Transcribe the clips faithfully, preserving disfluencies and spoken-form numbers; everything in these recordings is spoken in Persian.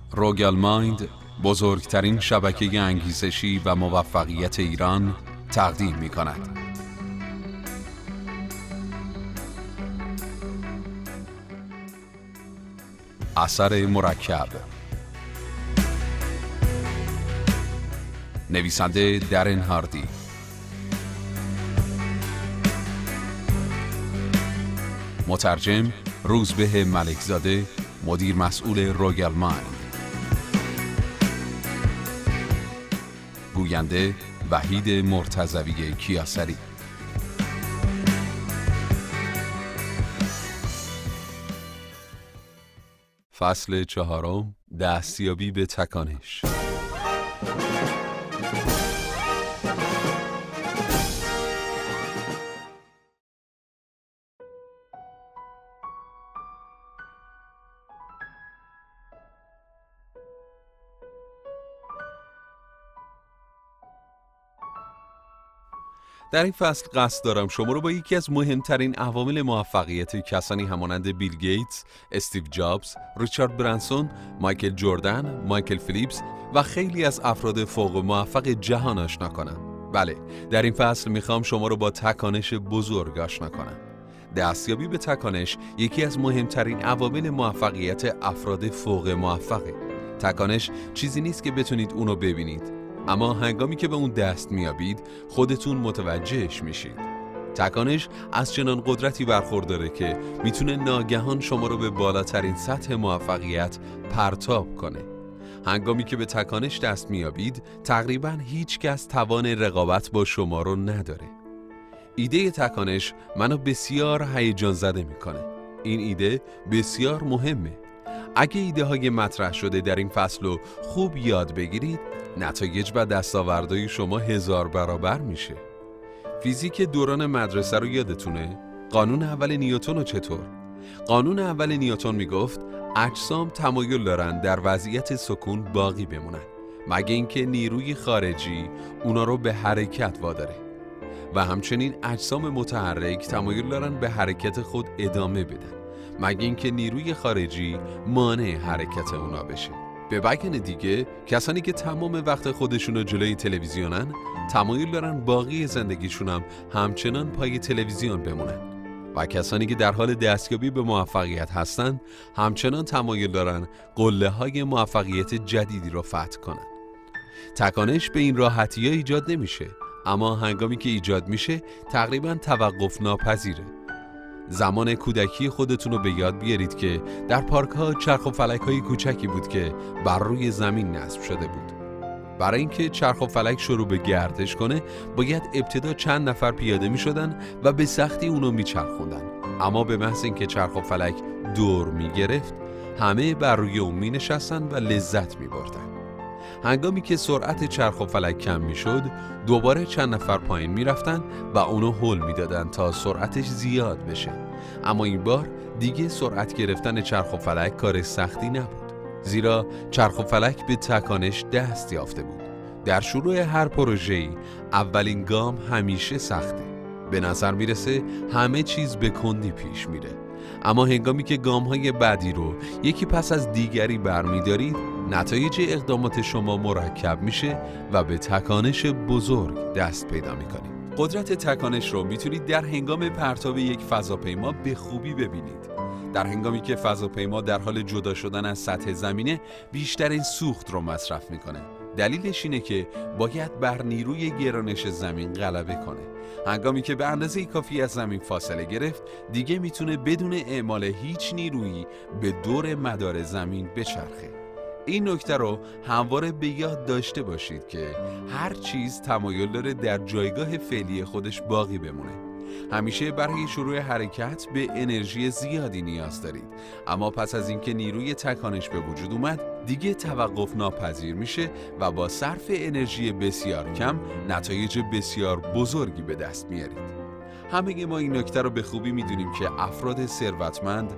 رویال مایند بزرگترین شبکه انگیزشی و موفقیت ایران تقدیم می کند. اثر مرکب، نویسنده درن هاردی، مترجم روزبه ملکزاده، مدیر مسئول رویال مایند، گوینده وحید مرتضوی کیاسری. فصل چهارم، دستیابی به تکانش. در این فصل قصد دارم شما رو با یکی از مهمترین عوامل موفقیت کسانی همانند بیل گیتس، استیو جابز، ریچارد برانسون، مایکل جردن، مایکل فیلیپس و خیلی از افراد فوق موفق جهان آشنا کنم. بله، در این فصل میخوام شما رو با تکانش بزرگ آشنا کنم. دستیابی به تکانش یکی از مهمترین عوامل موفقیت افراد فوق موفقه. تکانش چیزی نیست که بتونید اونو ببینید، اما هنگامی که به اون دست میابید خودتون متوجهش میشید. تکانش از چنان قدرتی برخورداره که میتونه ناگهان شما رو به بالاترین سطح موفقیت پرتاب کنه. هنگامی که به تکانش دست میابید تقریباً هیچ کس توان رقابت با شما رو نداره. ایده تکانش منو بسیار هیجان زده میکنه. این ایده بسیار مهمه. اگه ایده های مطرح شده در این فصل رو خوب یاد بگیرید، نتایج و دستاوردهای شما هزار برابر میشه. فیزیک دوران مدرسه رو یادتونه؟ قانون اول نیوتن رو چطور؟ قانون اول نیوتن میگفت اجسام تمایل دارن در وضعیت سکون باقی بمونن مگه اینکه نیروی خارجی اونا رو به حرکت واداره، و همچنین اجسام متحرک تمایل دارن به حرکت خود ادامه بدن مگه اینکه نیروی خارجی مانع حرکت اونا بشه. به بیان دیگه، کسانی که تمام وقت خودشون رو جلوی تلویزیونن تمایل دارن باقی زندگیشون هم همچنان پای تلویزیون بمونن، و کسانی که در حال دستیابی به موفقیت هستن همچنان تمایل دارن قله های موفقیت جدیدی رو فتح کنن. تکانش به این راحتی ها ایجاد نمیشه، اما هنگامی که ایجاد میشه تقریبا توقف ناپذیره. زمان کودکی خودتون رو به یاد بیارید که در پارک ها چرخ و فلک های کوچکی بود که بر روی زمین نصب شده بود. برای اینکه چرخ و فلک شروع به گردش کنه باید ابتدا چند نفر پیاده می شدن و به سختی اونو می چرخوندن، اما به محض اینکه چرخ و فلک دور می گرفت همه بر روی اون می نشستن و لذت می بردن. هنگامی که سرعت چرخ و فلک کم می شد دوباره چند نفر پایین می رفتن و اونو هل می دادن تا سرعتش زیاد بشه، اما این بار دیگه سرعت گرفتن چرخ و فلک کار سختی نبود، زیرا چرخ و فلک به تکانش دست یافته بود. در شروع هر پروژه‌ای اولین گام همیشه سخته. به نظر میرسه همه چیز به کندی پیش میره، اما هنگامی که گام‌های بعدی رو یکی پس از دیگری برمی‌دارید نتایج اقدامات شما مرکب میشه و به تکانش بزرگ دست پیدا میکنید. قدرت تکانش رو میتونید در هنگام پرتاب یک فضاپیما به خوبی ببینید. در هنگامی که فضاپیما در حال جدا شدن از سطح زمینه بیشترین سوخت رو مصرف میکنه. دلیلش اینه که باید بر نیروی گرانش زمین غلبه کنه. هنگامی که به اندازه کافی از زمین فاصله گرفت دیگه میتونه بدون اعمال هیچ نیرویی به دور مدار زمین بچرخه. این نکته رو همواره به یاد داشته باشید که هر چیز تمایل داره در جایگاه فعلی خودش باقی بمونه. همیشه برای شروع حرکت به انرژی زیادی نیاز دارید، اما پس از اینکه نیروی تکانش به وجود اومد دیگه توقف ناپذیر میشه و با صرف انرژی بسیار کم نتایج بسیار بزرگی به دست میارید. همه ما این نکته رو به خوبی میدونیم که افراد ثروتمند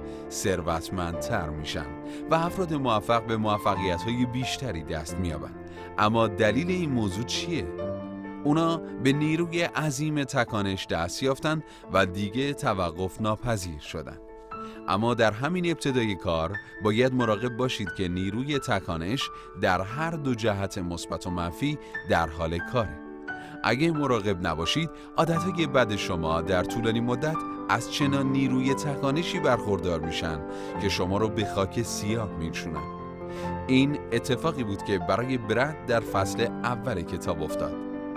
ثروتمندتر میشن و افراد موفق به موفقیت‌های بیشتری دست مییابن. اما دلیل این موضوع چیه؟ اونا به نیروی عظیم تکانش دست یافتن و دیگه توقف ناپذیر شدن. اما در همین ابتدای کار باید مراقب باشید که نیروی تکانش در هر دو جهت مثبت و منفی در حال کاره. اگه مراقب نباشید، عادتهای بد شما در طولانی مدت از چنان نیروی تکانشی برخوردار میشن که شما رو به خاک سیاه میشونن. این اتفاقی بود که برای برد در فصل اول کتاب افتاد.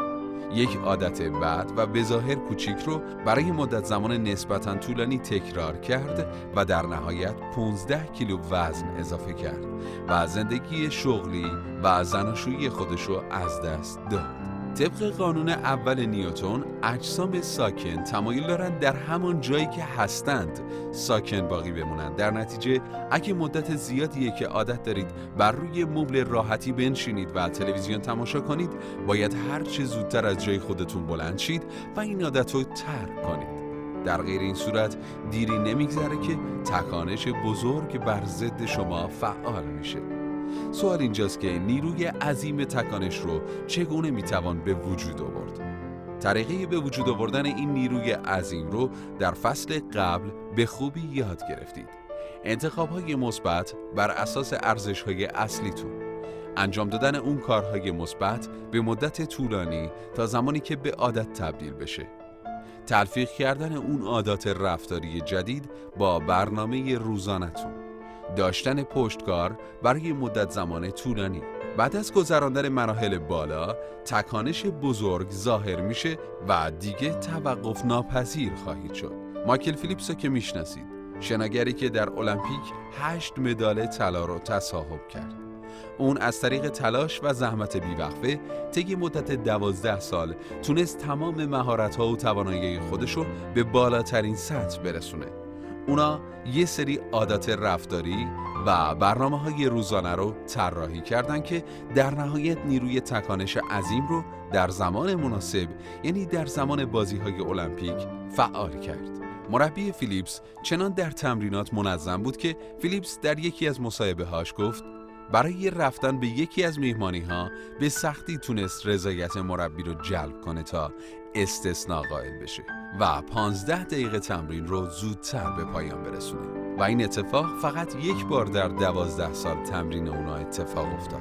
یک عادت بد و به ظاهر کوچیک رو برای مدت زمان نسبتاً طولانی تکرار کرد و در نهایت پانزده کیلو وزن اضافه کرد و زندگی شغلی و زناشویی خودش رو از دست داد. طبق قانون اول نیوتن، اجسام ساکن تمایل دارند در همان جایی که هستند ساکن باقی بمونند. در نتیجه اگه مدت زیادیه که عادت دارید بر روی مبل راحتی بنشینید و تلویزیون تماشا کنید، باید هر چه زودتر از جای خودتون بلند شید و این عادت رو ترک کنید. در غیر این صورت دیری نمیگذره که تکانش بزرگ بر ضد شما فعال میشه. سوال اینجاست که نیروی عظیم تکانش رو چگونه میتوان به وجود آورد؟ طریقه به وجود آوردن این نیروی عظیم رو در فصل قبل به خوبی یاد گرفتید. انتخاب‌های مثبت بر اساس ارزش‌های اصلیتون. انجام دادن اون کارهای مثبت به مدت طولانی تا زمانی که به عادت تبدیل بشه. تلفیق کردن اون عادات رفتاری جدید با برنامه روزانه‌تون. داشتن پشتکار برای مدت زمان طولانی. بعد از گذراندن مراحل بالا، تکانش بزرگ ظاهر میشه و دیگه توقف ناپذیر خواهید شد. مایکل فیلیپس رو که میشناسید، شناگری که در المپیک هشت مدال طلا رو تصاحب کرد. اون از طریق تلاش و زحمت بیوقفه طی مدت دوازده سال تونست تمام مهارت‌ها و توانایی خودش رو به بالاترین سطح برسونه. اونا یه سری عادات رفتاری و برنامه‌های روزانه رو طراحی کردن که در نهایت نیروی تکانش عظیم رو در زمان مناسب، یعنی در زمان بازی‌های المپیک، فعال کرد. مربی فیلیپس چنان در تمرینات منظم بود که فیلیپس در یکی از مصاحبه‌هاش گفت برای رفتن به یکی از مهمانی‌ها به سختی تونست رضایت مربی رو جلب کنه تا استثناء قائل بشه و پانزده دقیقه تمرین رو زودتر به پایان برسونه و این اتفاق فقط یک بار در دوازده سال تمرین اونا اتفاق افتاد.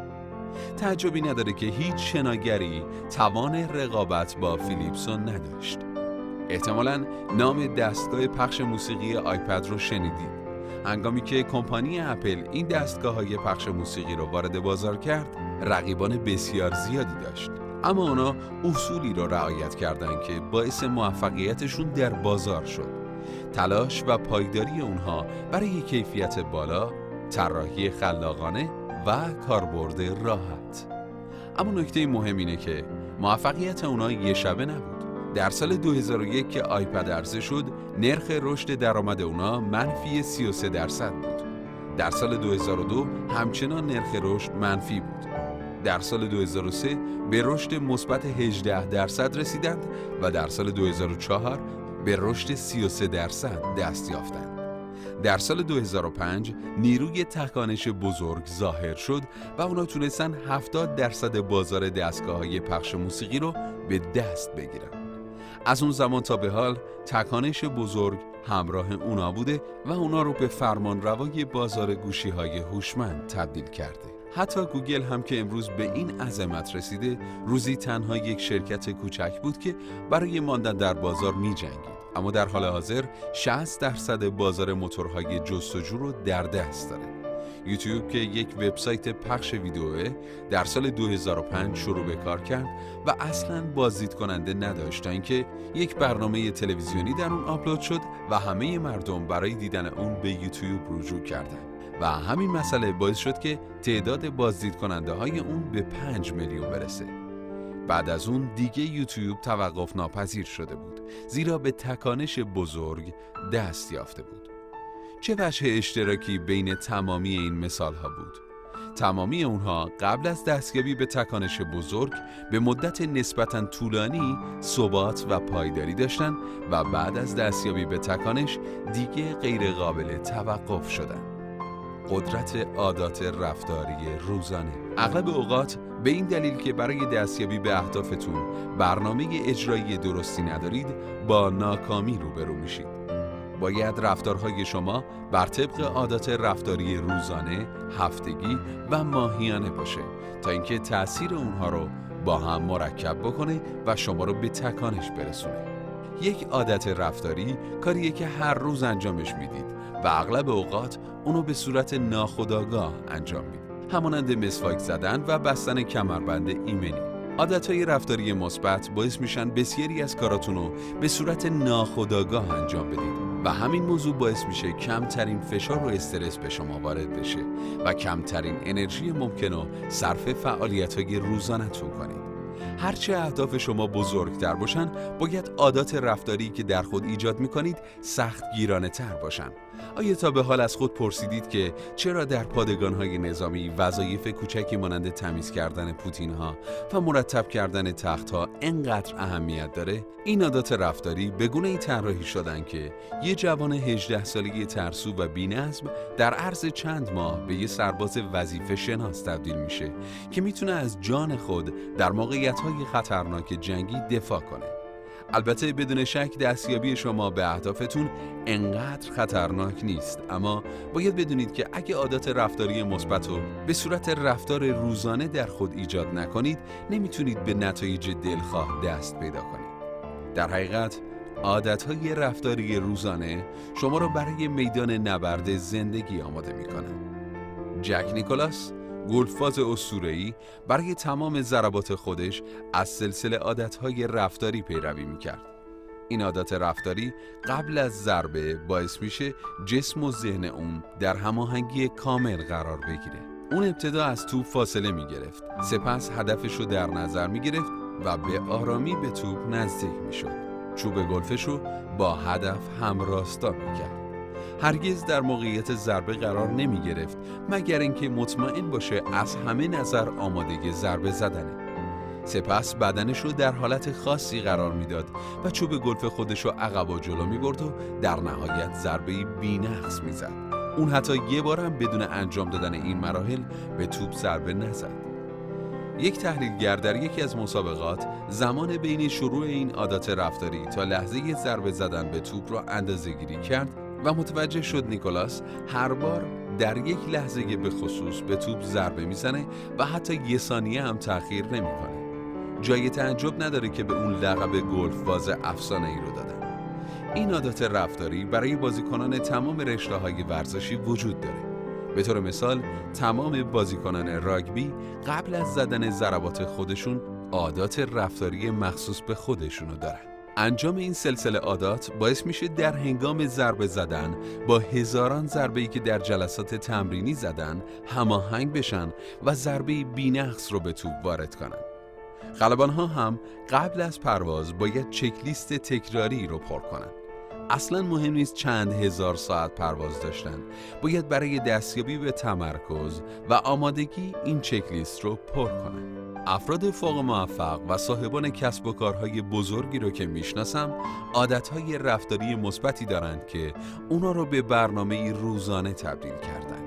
تعجبی نداره که هیچ شناگری توان رقابت با فیلیپس رو نداشت. احتمالاً نام دستگاه پخش موسیقی آیپد رو شنیدید. هنگامی که کمپانی اپل این دستگاه‌های پخش موسیقی رو وارد بازار کرد، رقیبان بسیار زیادی داشت. اما اونا اصولی رو رعایت کردند که باعث موفقیتشون در بازار شد. تلاش و پایداری اونها برای کیفیت بالا، طراحی خلاقانه و کاربرد راحت. اما نکته مهم اینه که موفقیت اونها یه شبه نبود. در سال دو هزار و یک که آیپد عرضه شد، نرخ رشد درآمد اونا منفی سی و سه درصد بود. در سال دو هزار و دو همچنان نرخ رشد منفی بود. در سال دو هزار و سه به رشد مثبت هجده درصد رسیدند و در سال دو هزار و چهار به رشد سی و سه درصد دست یافتند. در سال دو هزار و پنج نیروی تکانش بزرگ ظاهر شد و اونا تونستن هفتاد درصد بازار دستگاه‌های پخش موسیقی رو به دست بگیرن. از اون زمان تا به حال تکانش بزرگ همراه اونا بوده و اونا رو به فرمانروای بازار گوشی‌های هوشمند تبدیل کرده. حتی گوگل هم که امروز به این عظمت رسیده، روزی تنها یک شرکت کوچک بود که برای ماندن در بازار می جنگید. اما در حال حاضر شصت درصد بازار موتورهای جستجو رو در دست داره. یوتیوب که یک وبسایت پخش ویدیوه در سال دو هزار و پنج شروع به کار کرد و اصلاً بازدید کننده نداشتن که یک برنامه تلویزیونی در اون آپلود شد و همه مردم برای دیدن اون به یوتیوب رجوع کردند. و همین مسئله باعث شد که تعداد بازدید کننده های اون به پنج میلیون برسه. بعد از اون دیگه یوتیوب توقف ناپذیر شده بود، زیرا به تکانش بزرگ دست یافته بود. چه وجه اشتراکی بین تمامی این مثال ها بود؟ تمامی اونها قبل از دستیابی به تکانش بزرگ به مدت نسبتاً طولانی ثبات و پایداری داشتن و بعد از دستیابی به تکانش دیگه غیر قابل توقف شدن. قدرت عادات رفتاری روزانه. اغلب اوقات به این دلیل که برای دستیابی به اهدافتون برنامه اجرایی درستی ندارید، با ناکامی روبرو میشید. باید رفتارهای شما بر طبق عادات رفتاری روزانه، هفتگی و ماهیانه باشه تا اینکه تأثیر اونها رو با هم مرکب بکنه و شما رو به تکانش برسونه. یک عادت رفتاری کاریه که هر روز انجامش میدید و اغلب اوقات اونو به صورت ناخودآگاه انجام میدید، همانند مسواک زدن و بستن کمربند ایمنی. عادتهای رفتاری مثبت باعث میشن بسیاری از کاراتونو به صورت ناخودآگاه انجام بدید و همین موضوع باعث میشه کمترین فشار و استرس به شما وارد بشه و کمترین انرژی ممکنه صرف فعالیت‌های روزانه‌تون کنید. هرچه اهداف شما بزرگتر باشن، باید عادات رفتاری که در خود ایجاد میکنید سخت گیرانه تر باشن. آیا تا به حال از خود پرسیدید که چرا در پادگان‌های نظامی وظایف کوچکی مانند تمیز کردن پوتین‌ها و مرتب کردن تخت‌ها انقدر اهمیت داره؟ این عادات رفتاری به گونه‌ای طراحی شدن که یه جوان هجده سالگی ترسو و بی‌نظم در عرض چند ماه به یه سرباز وظیفه شناس تبدیل میشه که میتونه از جان خود در موقعیت‌های خطرناک جنگی دفاع کنه. البته بدون شک دستیابی شما به اهدافتون انقدر خطرناک نیست، اما باید بدونید که اگه عادات رفتاری مثبت رو به صورت رفتار روزانه در خود ایجاد نکنید، نمیتونید به نتایج دلخواه دست پیدا کنید. در حقیقت عادتهای رفتاری روزانه شما رو برای میدان نبرد زندگی آماده میکنن. جک نیکلاس، گلفباز اسطوره‌ای، برای تمام ضربات خودش از سلسله عادتهای رفتاری پیروی میکرد. این عادت رفتاری قبل از ضربه باعث میشه جسم و ذهن اون در هماهنگی کامل قرار بگیره. اون ابتدا از توپ فاصله میگرفت، سپس هدفش رو در نظر میگرفت و به آرامی به توپ نزدیک میشد. چوب گلفش رو با هدف همراستا میکرد. هرگز در موقعیت ضربه قرار نمی گرفت مگر اینکه مطمئن باشه از همه نظر آماده ضربه زدنه. سپس بدنش رو در حالت خاصی قرار میداد و چوب گلف خودش رو عقب و جلو می برد و در نهایت ضربه‌ای بی‌نقص می زد. اون حتی یه بارم بدون انجام دادن این مراحل به توپ ضربه نزد. یک تحلیلگر در یکی از مسابقات زمان بین شروع این عادات رفتاری تا لحظه ضربه زدن به توپ را اندازه‌گیری کرد و متوجه شد نیکلاس هر بار در یک لحظه به خصوص به توپ ضربه میزنه و حتی یه ثانیه هم تأخیر نمیکنه. جای تعجب نداره که به اون لقب گلفباز افسانه‌ای رو دادن. این عادات رفتاری برای بازیکنان تمام رشته‌های ورزشی وجود داره. به طور مثال تمام بازیکنان راگبی قبل از زدن ضربات خودشون عادات رفتاری مخصوص به خودشونو دارن. انجام این سلسله عادات باعث میشه در هنگام ضربه زدن با هزاران ضربه‌ای که در جلسات تمرینی زدن هماهنگ بشن و ضربه بی‌نقص رو به توپ وارد کنن. خلبان‌ها هم قبل از پرواز باید چکلیست تکراری رو پر کنن. اصلا مهم نیست چند هزار ساعت پرواز داشتن، باید برای دستیابی به تمرکز و آمادگی این چکلیست رو پر کنن. افراد فوق موفق و صاحبان کسب و کارهای بزرگی رو که میشناسم عادتهای رفتاری مثبتی دارند که اونا رو به برنامه روزانه تبدیل کردن.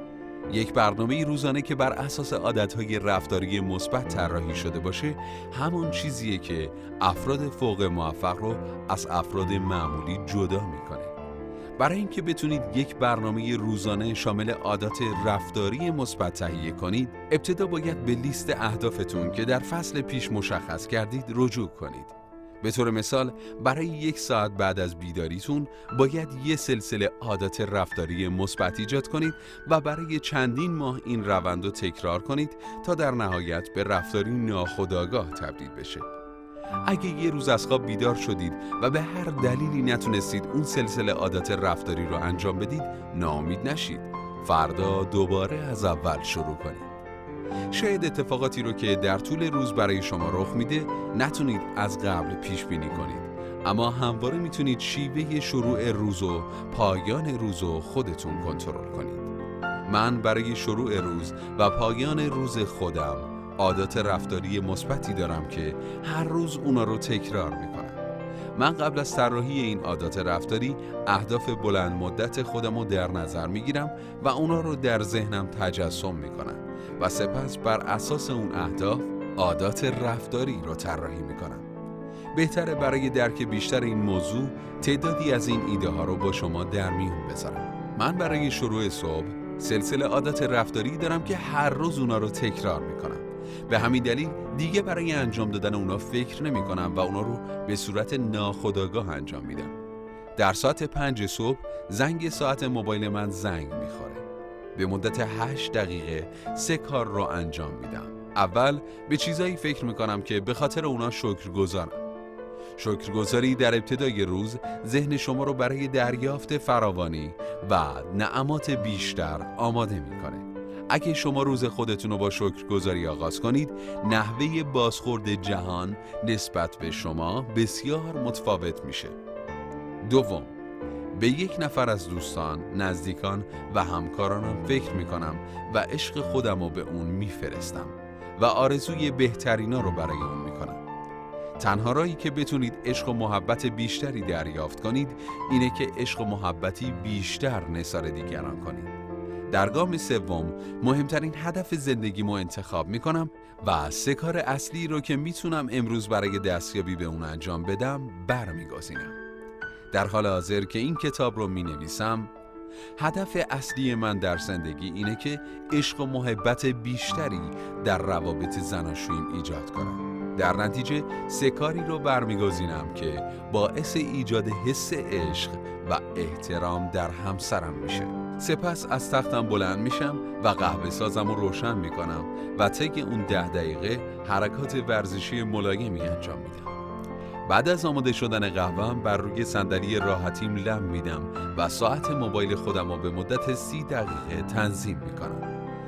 یک برنامه روزانه که بر اساس عادتهای رفتاری مثبت طراحی شده باشه همون چیزیه که افراد فوق موفق رو از افراد معمولی جدا میکنه. برای اینکه بتونید یک برنامه روزانه شامل عادات رفتاری مثبت تهیه کنید، ابتدا باید به لیست اهدافتون که در فصل پیش مشخص کردید رجوع کنید. به طور مثال برای یک ساعت بعد از بیداریتون باید یک سلسله عادات رفتاری مثبت ایجاد کنید و برای چندین ماه این روند رو تکرار کنید تا در نهایت به رفتاری ناخودآگاه تبدیل بشه. اگه یه روز از خواب بیدار شدید و به هر دلیلی نتونستید اون سلسله عادات رفتاری رو انجام بدید، ناامید نشید. فردا دوباره از اول شروع کنید. شاید اتفاقاتی رو که در طول روز برای شما رخ میده نتونید از قبل پیش بینی کنید، اما همواره میتونید شیوه شروع روز و پایان روز رو خودتون کنترل کنید. من برای شروع روز و پایان روز خودم عادات رفتاری مثبتی دارم که هر روز اونا رو تکرار میکنم. من قبل از طراحی این عادات رفتاری اهداف بلند مدت خودم رو در نظر میگیرم و اونا رو در ذهنم تجسم میکنم و سپس بر اساس اون اهداف عادات رفتاری رو طراحی میکنم. بهتره برای درک بیشتر این موضوع تعدادی از این ایده ها رو با شما در میون بذارم. من برای شروع صبح سلسله عادات رفتاری دارم که هر روز اونا رو تکرار میکنم. به همین دلیل دیگه برای انجام دادن اونا فکر نمی کنم و اونا رو به صورت ناخودآگاه انجام میدم. در ساعت پنج صبح زنگ ساعت موبایل من زنگ میخوره. به مدت هشت دقیقه سه کار رو انجام میدم. اول به چیزایی فکر میکنم که به خاطر اونا شکرگزارم. شکرگزاری در ابتدای روز ذهن شما رو برای دریافت فراوانی و نعمات بیشتر آماده میکنه. اگه شما روز خودتون رو با شکرگزاری آغاز کنید، نحوه بازخورد جهان نسبت به شما بسیار متفاوت میشه. دوم، به یک نفر از دوستان، نزدیکان و همکارانم فکر میکنم و عشق خودم رو به اون میفرستم و آرزوی بهترینا رو برای اون میکنم. تنها راهی که بتونید عشق و محبت بیشتری دریافت کنید اینه که عشق و محبتی بیشتر نثار دیگران کنید. در گام سوم مهمترین هدف زندگیمو انتخاب میکنم و سه کار اصلی رو که میتونم امروز برای دستیابی به اون انجام بدم برمیگزینم. در حال حاضر که این کتاب رو مینویسم، هدف اصلی من در زندگی اینه که عشق و محبت بیشتری در روابط زناشوییم ایجاد کنم. در نتیجه سه کاری رو برمیگزینم که باعث ایجاد حس عشق و احترام در همسرم میشه. سپس از تختم بلند میشم و قهوه سازم رو روشن میکنم و طی اون ده دقیقه حرکات ورزشی ملایمی انجام میدم. بعد از آماده شدن قهوه‌ام بر روی صندلی راحتیم لم میدم و ساعت موبایل خودم رو به مدت سی دقیقه تنظیم میکنم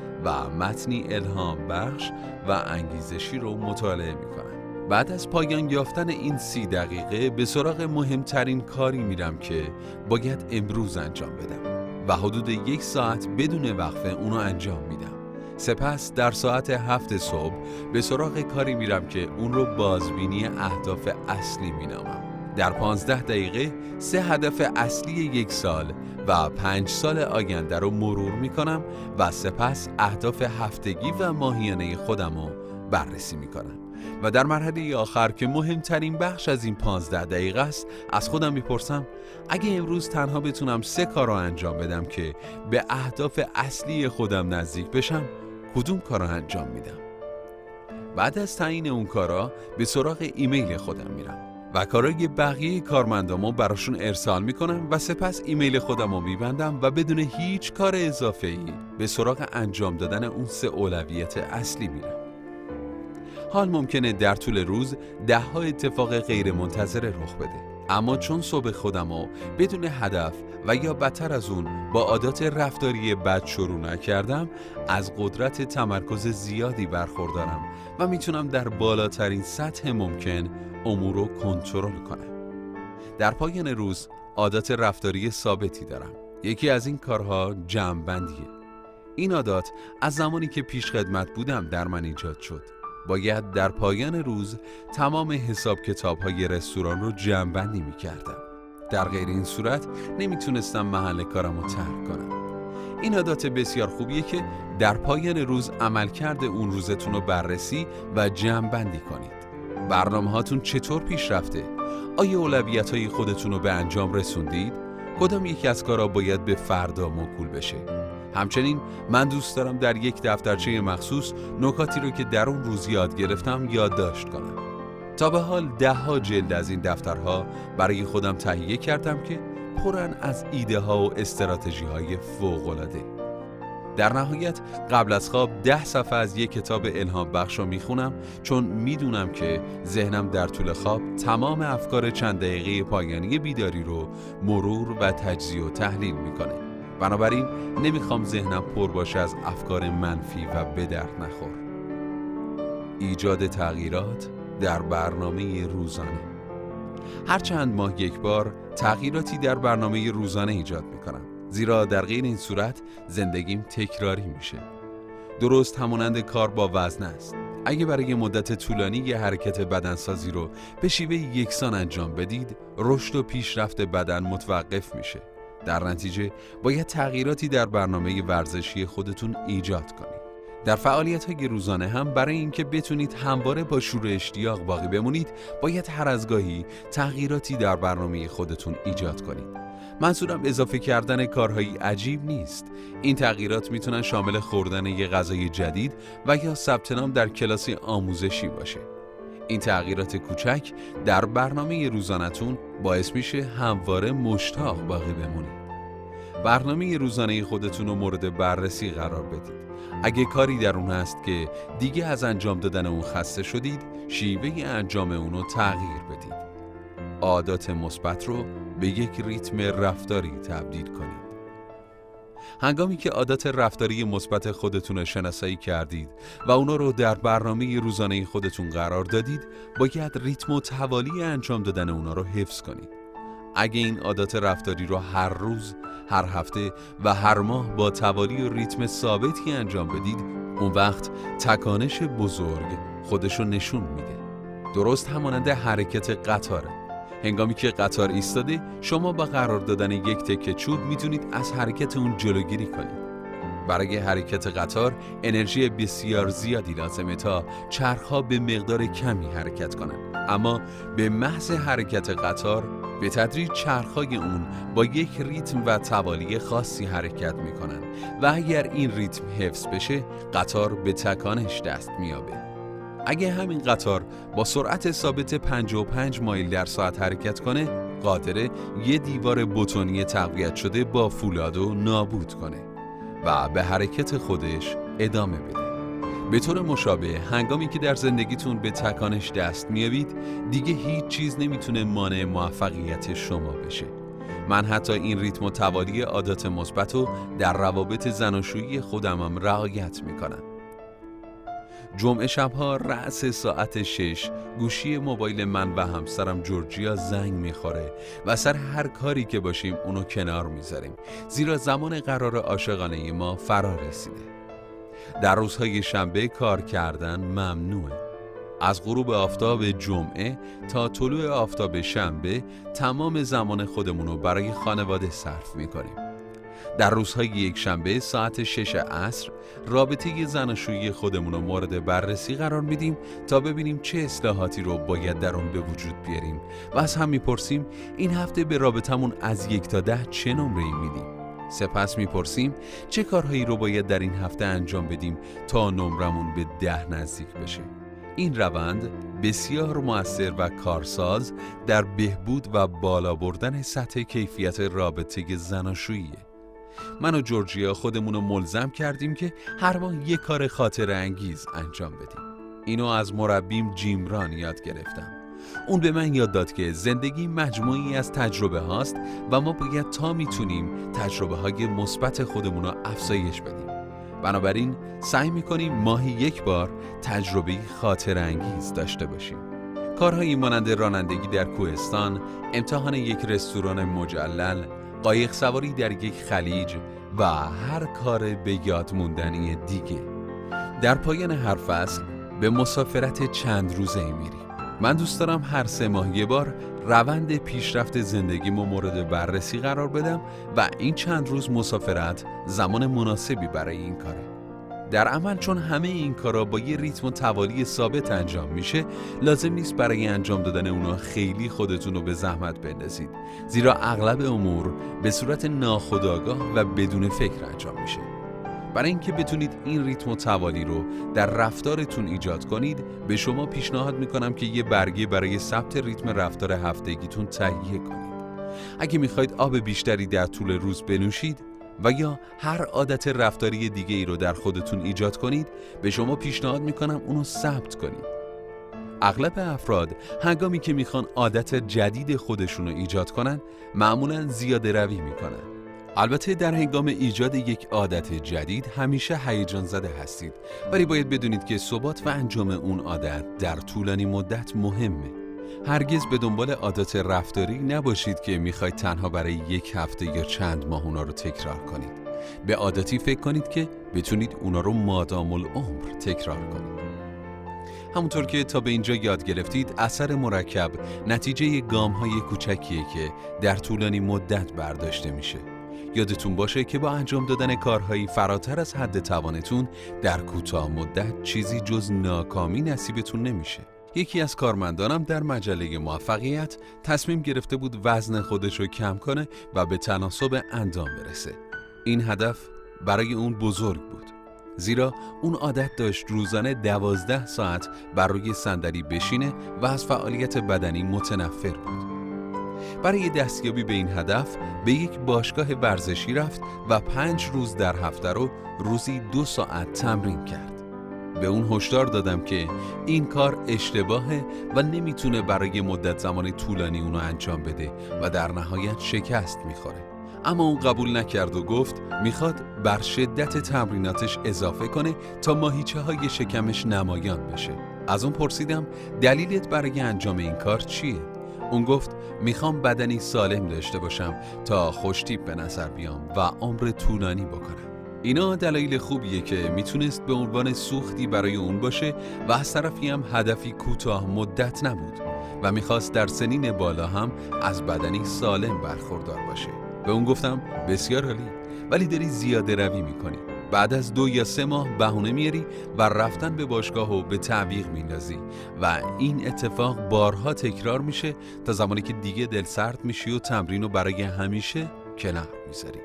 و متنی الهام بخش و انگیزشی رو مطالعه میکنم. بعد از پایان یافتن این سی دقیقه به سراغ مهمترین کاری میرم که باید امروز انجام بدم و حدود یک ساعت بدون وقفه اونو انجام میدم. سپس در ساعت هفت صبح به سراغ کاری میرم که اون رو بازبینی اهداف اصلی مینامم. در پانزده دقیقه سه هدف اصلی یک سال و پنج سال آینده رو مرور میکنم و سپس اهداف هفتگی و ماهیانه خودم رو بررسی میکنم. و در مرحله آخر که مهمترین بخش از این پانزده دقیقه است، از خودم میپرسم اگه امروز تنها بتونم سه کار رو انجام بدم که به اهداف اصلی خودم نزدیک بشم، کدوم کار رو انجام میدم؟ بعد از تعیین اون کارا به سراغ ایمیل خودم میرم و کارای بقیه کارمندامو براشون ارسال میکنم و سپس ایمیل خودمو میبندم و بدون هیچ کار اضافه‌ای به سراغ انجام دادن اون سه اولویت اصلی میرم. حال ممکنه در طول روز ده ها اتفاق غیر منتظره رخ بده، اما چون صبح خودمو بدون هدف و یا بدتر از اون با عادات رفتاری بد شروع نکردم، از قدرت تمرکز زیادی برخوردارم و میتونم در بالاترین سطح ممکن امور رو کنترل کنم. در پایان روز عادات رفتاری ثابتی دارم. یکی از این کارها جمع‌بندیه. این عادت از زمانی که پیش خدمت بودم در من ایجاد شد. باید در پایان روز تمام حساب کتاب‌های رستوران رو جمع‌بندی می‌کردم. در غیر این صورت نمیتونستم محل کارم رو ترک کنم. این عادت بسیار خوبیه که در پایان روز عملکرد اون روزتون رو بررسی و جمع‌بندی کنید. برنامه هاتون چطور پیش رفته؟ آیا اولویت‌های خودتون رو به انجام رسوندید؟ کدام یکی از کارها باید به فردا موکول بشه؟ همچنین من دوست دارم در یک دفترچه مخصوص نکاتی رو که در اون روز یاد گرفتم یادداشت کنم. تا به حال ده ها جلد از این دفترها برای خودم تهیه کردم که پرن از ایده ها و استراتژی های فوق‌العاده. در نهایت قبل از خواب ده صفحه از یک کتاب الهام بخش رو میخونم، چون میدونم که ذهنم در طول خواب تمام افکار چند دقیقه پایانی بیداری رو مرور و تجزیه و تحلیل میکنه. بنابراین نمیخوام ذهنم پر باشه از افکار منفی و به درد نخور. ایجاد تغییرات در برنامه روزانه. هر چند ماه یک بار تغییراتی در برنامه روزانه ایجاد میکنم، زیرا در غیر این صورت زندگیم تکراری میشه. درست همانند کار با وزن است. اگه برای مدت طولانی یه حرکت بدنسازی رو به شیوه یکسان انجام بدید، رشد و پیشرفت بدن متوقف میشه. در نتیجه باید تغییراتی در برنامه ورزشی خودتون ایجاد کنید. در فعالیت‌های روزانه هم برای اینکه بتونید همواره با شور و اشتیاق باقی بمونید، باید هر از گاهی تغییراتی در برنامه خودتون ایجاد کنید. منظورم اضافه کردن کارهایی عجیب نیست. این تغییرات میتونن شامل خوردن یه غذای جدید و یا ثبت نام در کلاس آموزشی باشه. این تغییرات کوچک در برنامه روزانه‌تون باعث میشه همواره مشتاق باقی بمونید. برنامه روزانه خودتون رو مورد بررسی قرار بدید. اگه کاری در اون هست که دیگه از انجام دادن اون خسته شدید، شیوه انجام اون رو تغییر بدید. عادات مثبت رو به یک ریتم رفتاری تبدیل کنید. هنگامی که عادات رفتاری مثبت خودتون رو شناسایی کردید و اونا رو در برنامه روزانه خودتون قرار دادید، باید ریتم و توالی انجام دادن اونا رو حفظ کنید. اگه این عادات رفتاری رو هر روز، هر هفته و هر ماه با توالی و ریتم ثابتی انجام بدید، اون وقت تکانش بزرگ خودشو نشون میده. درست همانند حرکت قطاره. هنگامی که قطار ایستاده، شما با قرار دادن یک تکه چوب میتونید از حرکت اون جلوگیری کنید. برای حرکت قطار انرژی بسیار زیادی لازمه تا چرخها به مقدار کمی حرکت کنند. اما به محض حرکت قطار به تدریج چرخهای اون با یک ریتم و توالی خاصی حرکت میکنن و اگر این ریتم حفظ بشه، قطار به تکانش دست میابه. اگه همین قطار با سرعت ثابت پنجاه و پنج مایل در ساعت حرکت کنه، قادره یه دیوار بتونی تقویت شده با فولادو نابود کنه و به حرکت خودش ادامه بده. به طور مشابه، هنگامی که در زندگیتون به تکانش دست میابید، دیگه هیچ چیز نمیتونه مانع موفقیت شما بشه. من حتی این ریتم و توالی عادات مثبت رو در روابط زناشویی خودم هم رعایت میکنم. جمعه شبها رأس ساعت شش گوشی موبایل من و همسرم جورجیا زنگ میخوره و سر هر کاری که باشیم اونو کنار میذاریم، زیرا زمان قرار عاشقانه ما فرا رسیده. در روزهای شنبه کار کردن ممنوعه. از غروب آفتاب جمعه تا طلوع آفتاب شنبه تمام زمان خودمونو برای خانواده صرف میکنیم. در روزهای یک شنبه ساعت شش عصر رابطه زناشویی خودمون رو مورد بررسی قرار میدیم تا ببینیم چه اصلاحاتی رو باید در اون به وجود بیاریم و از هم میپرسیم این هفته به رابطمون از یک تا ده چه نمره‌ای میدیم. سپس میپرسیم چه کارهایی رو باید در این هفته انجام بدیم تا نمرمون به ده نزدیک بشه. این روند بسیار مؤثر و کارساز در بهبود و بالا بردن سطح کیفیت رابطه زناشوییه. من و جورجیا خودمون رو ملزم کردیم که هر ماه یک کار خاطره انگیز انجام بدیم. اینو از مربیم جیم ران یاد گرفتم. اون به من یاد داد که زندگی مجموعی از تجربه هاست و ما باید تا میتونیم تجربه های مثبت خودمون رو افزایش بدیم. بنابراین سعی میکنیم ماهی یک بار تجربه خاطره انگیز داشته باشیم. کارهایی مانند رانندگی در کوهستان، امتحان یک رستوران مجلل، قایق سواری در یک خلیج و هر کار به یاد موندنی دیگه. در پایان هر فصل به مسافرت چند روزه میریم. من دوست دارم هر سه ماه یه بار روند پیشرفت زندگیمو مورد بررسی قرار بدم و این چند روز مسافرت زمان مناسبی برای این کاره. در عمل چون همه این کارا با یه ریتم و توالی ثابت انجام میشه، لازم نیست برای انجام دادن اونا خیلی خودتون رو به زحمت بندازید، زیرا اغلب امور به صورت ناخودآگاه و بدون فکر انجام میشه. برای اینکه بتونید این ریتم و توالی رو در رفتارتون ایجاد کنید، به شما پیشنهاد میکنم که یه برگه برای ثبت ریتم رفتار هفتگیتون تهیه کنید. اگه میخواید آب بیشتری در طول روز بنوشید و یا هر عادت رفتاری دیگه ای رو در خودتون ایجاد کنید، به شما پیشنهاد میکنم اونو ثبت کنید. اغلب افراد هنگامی که میخوان عادت جدید خودشون رو ایجاد کنن، معمولاً زیاده روی میکنن. البته در هنگام ایجاد یک عادت جدید همیشه هیجان زده هستید، ولی باید بدونید که ثبات و انجام اون عادت در طولانی مدت مهمه. هرگز به دنبال عادات رفتاری نباشید که میخواید تنها برای یک هفته یا چند ماه اونا رو تکرار کنید. به عادتی فکر کنید که بتونید اونا رو مادام العمر تکرار کنید. همونطور که تا به اینجا یاد گرفتید، اثر مرکب نتیجه گام‌های کوچکیه که در طولانی مدت برداشته میشه. یادتون باشه که با انجام دادن کارهایی فراتر از حد توانتون در کوتاه مدت چیزی جز ناکامی نصیبتون نمیشه. یکی از کارمندانم در مجله موفقیت تصمیم گرفته بود وزن خودش رو کم کنه و به تناسب اندام برسه. این هدف برای اون بزرگ بود، زیرا اون عادت داشت روزانه دوازده ساعت بر روی صندلی بشینه و از فعالیت بدنی متنفر بود. برای دستیابی به این هدف به یک باشگاه ورزشی رفت و پنج روز در هفته رو روزی دو ساعت تمرین کرد. به اون هشدار دادم که این کار اشتباهه و نمیتونه برای مدت زمان طولانی اونو انجام بده و در نهایت شکست میخوره. اما اون قبول نکرد و گفت میخواد بر شدت تمریناتش اضافه کنه تا ماهیچه های شکمش نمایان بشه. از اون پرسیدم دلیلت برای انجام این کار چیه؟ اون گفت میخوام بدنی سالم داشته باشم تا خوش‌تیپ به نظر بیام و عمر طولانی بکنم. اینا دلایل خوبیه که میتونست به عنوان سوختی برای اون باشه و از طرفی هم هدفی کوتاه مدت نبود و میخواست در سنین بالا هم از بدنی سالم برخوردار باشه. به اون گفتم بسیار عالی، ولی داری زیاده روی میکنی. بعد از دو یا سه ماه بهونه میاری و رفتن به باشگاهو به تعویق میندازی و این اتفاق بارها تکرار میشه تا زمانی که دیگه دل سرد میشی و تمرینو برای همیشه کنار میذاری.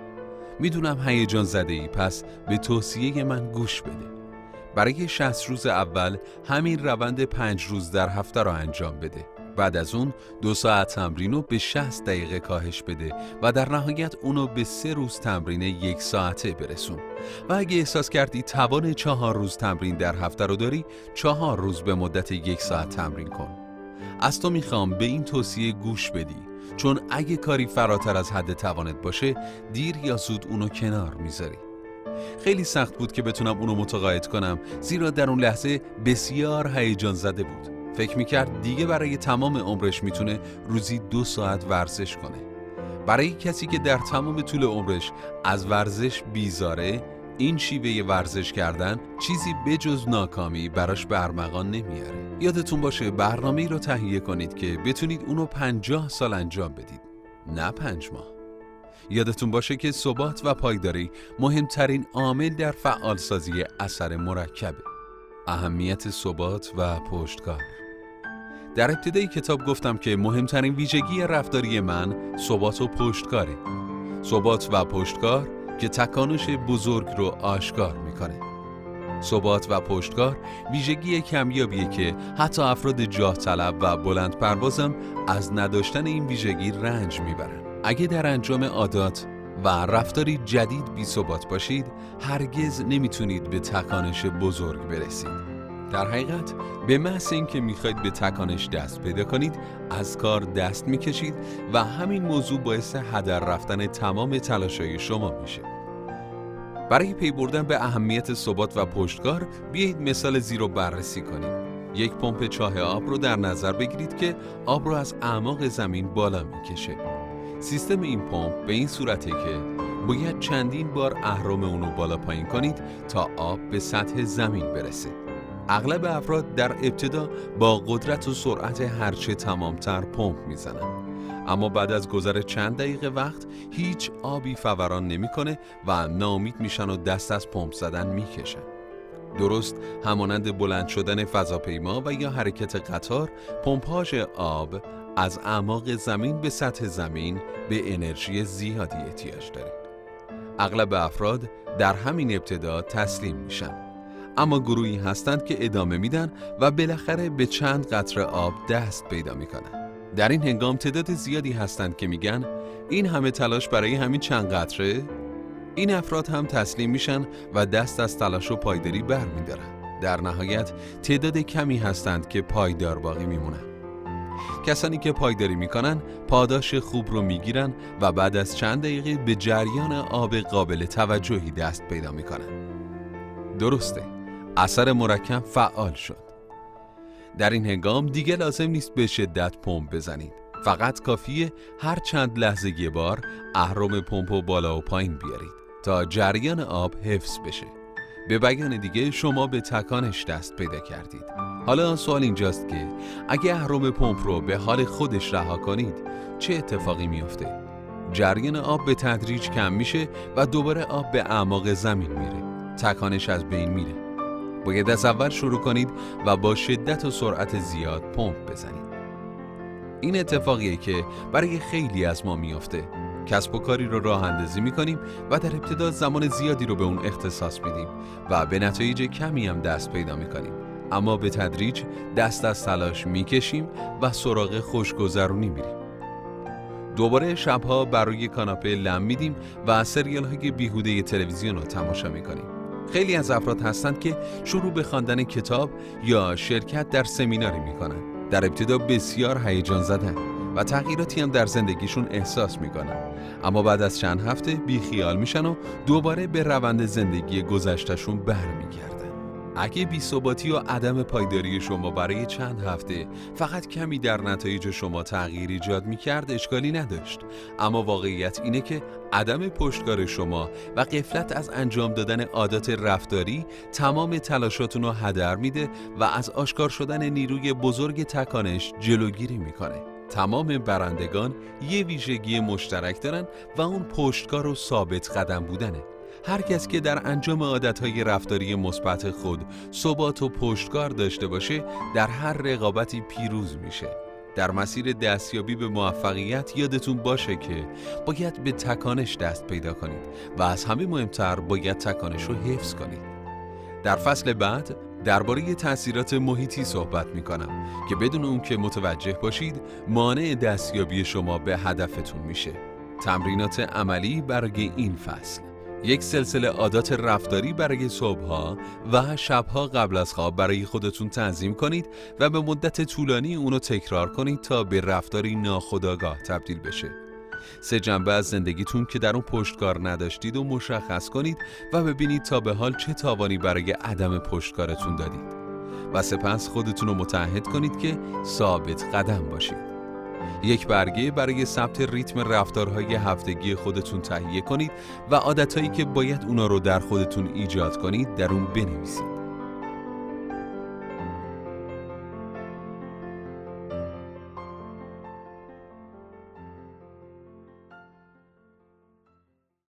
میدونم هیجان زده ای، پس به توصیه من گوش بده. برای شصت روز اول همین روند پنج روز در هفته را انجام بده. بعد از اون دو ساعت تمرینو به شصت دقیقه کاهش بده و در نهایت اونو به سه روز تمرین یک ساعته برسون. و اگه احساس کردی توان چهار روز تمرین در هفته رو داری، چهار روز به مدت یک ساعت تمرین کن. از تو میخوام به این توصیه گوش بدی، چون اگه کاری فراتر از حد توانت باشه دیر یا زود اونو کنار میذاری. خیلی سخت بود که بتونم اونو متقاعد کنم، زیرا در اون لحظه بسیار هیجان زده بود. فکر میکرد دیگه برای تمام عمرش میتونه روزی دو ساعت ورزش کنه. برای کسی که در تمام طول عمرش از ورزش بیزاره، این شیوه ورزش کردن چیزی بجز ناکامی براش به ارمغان نمیاره. یادتون باشه برنامه‌ای رو تهیه کنید که بتونید اونو پنجاه سال انجام بدید، نه پنج ماه. یادتون باشه که ثبات و پایداری مهمترین عامل در فعالسازی اثر مرکبه. اهمیت ثبات و پشتکار. در ابتدای کتاب گفتم که مهمترین ویژگی رفتاری من ثبات و پشتکاره. ثبات و پشتکار که تکانش بزرگ رو آشکار میکنه. ثبات و پشتکار ویژگی کمیابیه که حتی افراد جاه طلب و بلند پروازم از نداشتن این ویژگی رنج میبرن. اگه در انجام عادات و رفتاری جدید بی ثبات باشید، هرگز نمیتونید به تکانش بزرگ برسید. در حقیقت به محض اینکه میخواید به تکانش دست پیدا کنید، از کار دست میکشید و همین موضوع باعث هدر رفتن تمام تلاش‌های شما میشه. برای پی بردن به اهمیت ثبات و پشتکار، بیایید مثال زیر رو بررسی کنید. یک پمپ چاه آب رو در نظر بگیرید که آب رو از اعماق زمین بالا میکشه. سیستم این پمپ به این صورته که باید چندین بار اهرم اونو بالا پایین کنید تا آب به سطح زمین برسه. اغلب افراد در ابتدا با قدرت و سرعت هرچه تمامتر پمپ میزنن، اما بعد از گذر چند دقیقه وقت هیچ آبی فوران نمیکنه و ناامید میشن و دست از پمپ زدن میکشن. درست همانند بلند شدن فضاپیما و یا حرکت قطار، پمپاژ آب از اعماق زمین به سطح زمین به انرژی زیادی احتیاج داره. اغلب افراد در همین ابتدا تسلیم میشن، اما گروهی هستند که ادامه میدن و بالاخره به چند قطره آب دست پیدا میکنن. در این هنگام تعداد زیادی هستند که میگن این همه تلاش برای همین چند قطره؟ این افراد هم تسلیم میشن و دست از تلاش و پایداری بر میدارن. در نهایت تعداد کمی هستند که پایدار باقی میمونن. کسانی که پایداری میکنن پاداش خوب رو میگیرن و بعد از چند دقیقه به جریان آب قابل توجهی دست پیدا میکنن. درسته، اثر مرکب فعال شد. در این هنگام دیگه لازم نیست به شدت پمپ بزنید. فقط کافیه هر چند لحظه یه بار اهرم پمپ رو بالا و پایین بیارید تا جریان آب حفظ بشه. به بیان دیگه شما به تکانش دست پیدا کردید. حالا سوال اینجاست که اگه اهرم پمپ رو به حال خودش رها کنید چه اتفاقی میفته؟ جریان آب به تدریج کم میشه و دوباره آب به اعماق زمین میره. تکانش از بین میره. باید از اول شروع کنید و با شدت و سرعت زیاد پمپ بزنید. این اتفاقیه که برای خیلی از ما میافته. کسب و کاری رو راه اندازی میکنیم و در ابتدا زمان زیادی رو به اون اختصاص میدیم و به نتایج کمی هم دست پیدا میکنیم، اما به تدریج دست از تلاش میکشیم و سراغ خوشگذرونی میریم. دوباره شبها بر روی کاناپه لم میدیم و سریال های بیهوده تلویزیون رو تماشا میکنیم. خیلی از افراد هستند که شروع به خواندن کتاب یا شرکت در سمیناری میکنن. در ابتدا بسیار هیجان زدن و تغییراتی هم در زندگیشون احساس میکنن، اما بعد از چند هفته بیخیال میشن و دوباره به روند زندگی گذشتهشون برمیگردن. اگه بی‌ثباتی و عدم پایداری شما برای چند هفته فقط کمی در نتایج شما تغییر ایجاد میکرد، اشکالی نداشت، اما واقعیت اینه که عدم پشتکار شما و غفلت از انجام دادن عادات رفتاری تمام تلاشاتون رو هدر میده و از آشکار شدن نیروی بزرگ تکانش جلوگیری میکنه. تمام برندگان یه ویژگی مشترک دارن و اون پشتکار و ثابت قدم بودنه. هر کس که در انجام عادتهای رفتاری مثبت خود ثبات و پشتکار داشته باشه، در هر رقابتی پیروز میشه. در مسیر دستیابی به موفقیت یادتون باشه که باید به تکانش دست پیدا کنید و از همه مهمتر باید تکانش رو حفظ کنید. در فصل بعد درباره تأثیرات محیطی صحبت میکنم که بدون اون که متوجه باشید مانع دستیابی شما به هدفتون میشه. تمرینات عملی برای این فصل: یک سلسله عادات رفتاری برای صبحها و شبها قبل از خواب برای خودتون تنظیم کنید و به مدت طولانی اونو تکرار کنید تا به رفتاری ناخودآگاه تبدیل بشه. سه جنبه از زندگیتون که در اون پشتکار نداشتید و مشخص کنید و ببینید تا به حال چه تاوانی برای عدم پشتکارتون دادید و سپس خودتون رو متعهد کنید که ثابت قدم باشید. یک برگه برای ثبت ریتم رفتارهای هفتگی خودتون تهیه کنید و عادتهایی که باید اونا رو در خودتون ایجاد کنید در اون بنویسید.